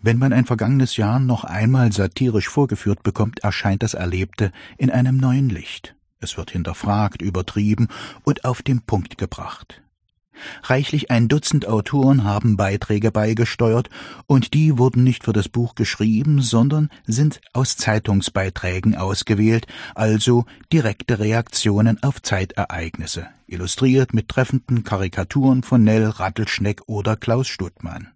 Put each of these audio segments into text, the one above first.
Wenn man ein vergangenes Jahr noch einmal satirisch vorgeführt bekommt, erscheint das Erlebte in einem neuen Licht. Es wird hinterfragt, übertrieben und auf den Punkt gebracht. Reichlich 1 Dutzend Autoren haben Beiträge beigesteuert, und die wurden nicht für das Buch geschrieben, sondern sind aus Zeitungsbeiträgen ausgewählt, also direkte Reaktionen auf Zeitereignisse, illustriert mit treffenden Karikaturen von Nell Rattelschneck oder Klaus Stuttmann.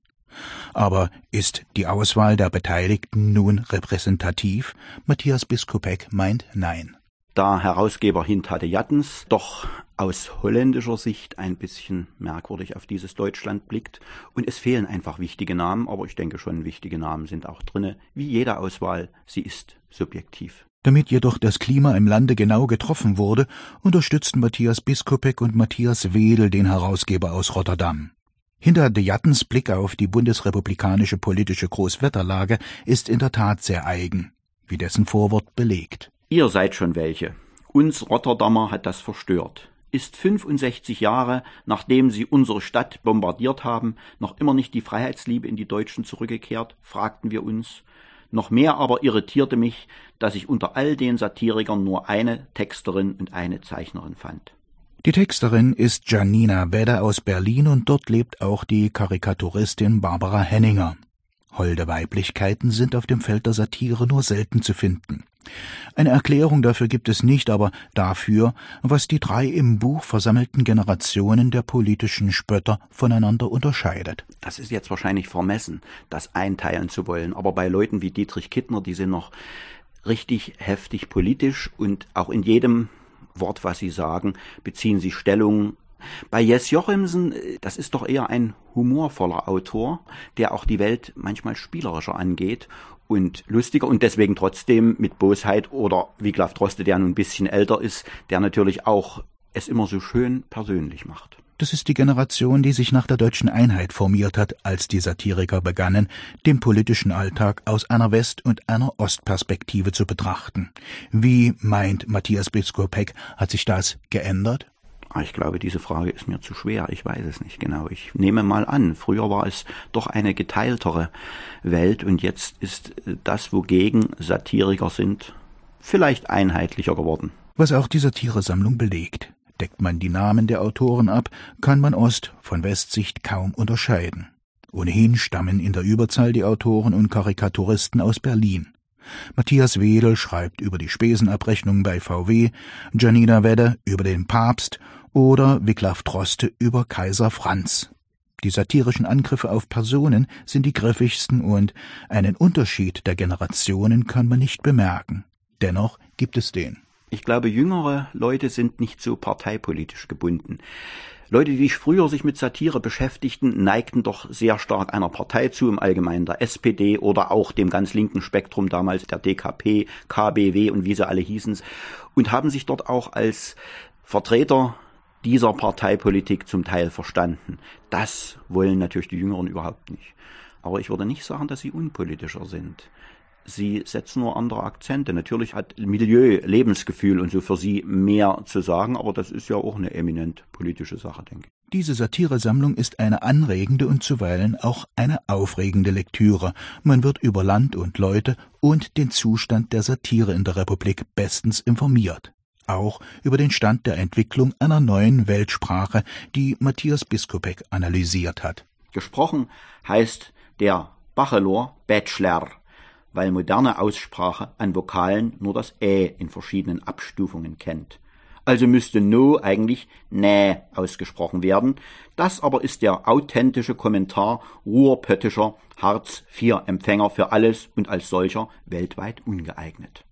Aber ist die Auswahl der Beteiligten nun repräsentativ? Matthias Biskupiec meint nein. Da Herausgeber Hindhate Jattens doch aus holländischer Sicht ein bisschen merkwürdig auf dieses Deutschland blickt, und es fehlen einfach wichtige Namen, aber ich denke schon, wichtige Namen sind auch drinne. Wie jede Auswahl, sie ist subjektiv. Damit jedoch das Klima im Lande genau getroffen wurde, unterstützten Matthias Biskupiec und Matthias Wedel den Herausgeber aus Rotterdam. Hindhate Jattens Blick auf die bundesrepublikanische politische Großwetterlage ist in der Tat sehr eigen, wie dessen Vorwort belegt. Ihr seid schon welche. Uns Rotterdamer hat das verstört. Ist 65 Jahre, nachdem sie unsere Stadt bombardiert haben, noch immer nicht die Freiheitsliebe in die Deutschen zurückgekehrt, fragten wir uns. Noch mehr aber irritierte mich, dass ich unter all den Satirikern nur eine Texterin und eine Zeichnerin fand. Die Texterin ist Janina Wedder aus Berlin, und dort lebt auch die Karikaturistin Barbara Henninger. Holde Weiblichkeiten sind auf dem Feld der Satire nur selten zu finden. Eine Erklärung dafür gibt es nicht, aber dafür, was die 3 im Buch versammelten Generationen der politischen Spötter voneinander unterscheidet. Das ist jetzt wahrscheinlich vermessen, das einteilen zu wollen, aber bei Leuten wie Dietrich Kittner, die sind noch richtig heftig politisch, und auch in jedem Wort, was sie sagen, beziehen sie Stellung. Bei Jes Jochimsen, das ist doch eher ein humorvoller Autor, der auch die Welt manchmal spielerischer angeht und lustiger und deswegen trotzdem mit Bosheit, oder Wiglaf Droste, der nun ein bisschen älter ist, der natürlich auch es immer so schön persönlich macht. Das ist die Generation, die sich nach der deutschen Einheit formiert hat, als die Satiriker begannen, den politischen Alltag aus einer West- und einer Ostperspektive zu betrachten. Wie, meint Matthias Biskupiec, hat sich das geändert? Ich glaube, diese Frage ist mir zu schwer. Ich weiß es nicht genau. Ich nehme mal an, früher war es doch eine geteiltere Welt, und jetzt ist das, wogegen Satiriker sind, vielleicht einheitlicher geworden. Was auch die Satiresammlung belegt. Deckt man die Namen der Autoren ab, kann man Ost- von Westsicht kaum unterscheiden. Ohnehin stammen in der Überzahl die Autoren und Karikaturisten aus Berlin. Matthias Wedel schreibt über die Spesenabrechnung bei VW, Janina Wedder über den Papst oder Wiglaf Droste über Kaiser Franz. Die satirischen Angriffe auf Personen sind die griffigsten, und einen Unterschied der Generationen kann man nicht bemerken. Dennoch gibt es den. Ich glaube, jüngere Leute sind nicht so parteipolitisch gebunden. Leute, die früher sich mit Satire beschäftigten, neigten doch sehr stark einer Partei zu, im Allgemeinen der SPD oder auch dem ganz linken Spektrum damals, der DKP, KBW und wie sie alle hießen, und haben sich dort auch als Vertreter dieser Parteipolitik zum Teil verstanden. Das wollen natürlich die Jüngeren überhaupt nicht. Aber ich würde nicht sagen, dass sie unpolitischer sind. Sie setzen nur andere Akzente. Natürlich hat Milieu, Lebensgefühl und so für sie mehr zu sagen, aber das ist ja auch eine eminent politische Sache, denke ich. Diese Satiresammlung ist eine anregende und zuweilen auch eine aufregende Lektüre. Man wird über Land und Leute und den Zustand der Satire in der Republik bestens informiert. Auch über den Stand der Entwicklung einer neuen Weltsprache, die Matthias Biskupiec analysiert hat. Gesprochen heißt der Bachelor, weil moderne Aussprache an Vokalen nur das Ä in verschiedenen Abstufungen kennt. Also müsste No eigentlich Nä ausgesprochen werden. Das aber ist der authentische Kommentar ruhrpöttischer Hartz-IV-Empfänger für alles und als solcher weltweit ungeeignet.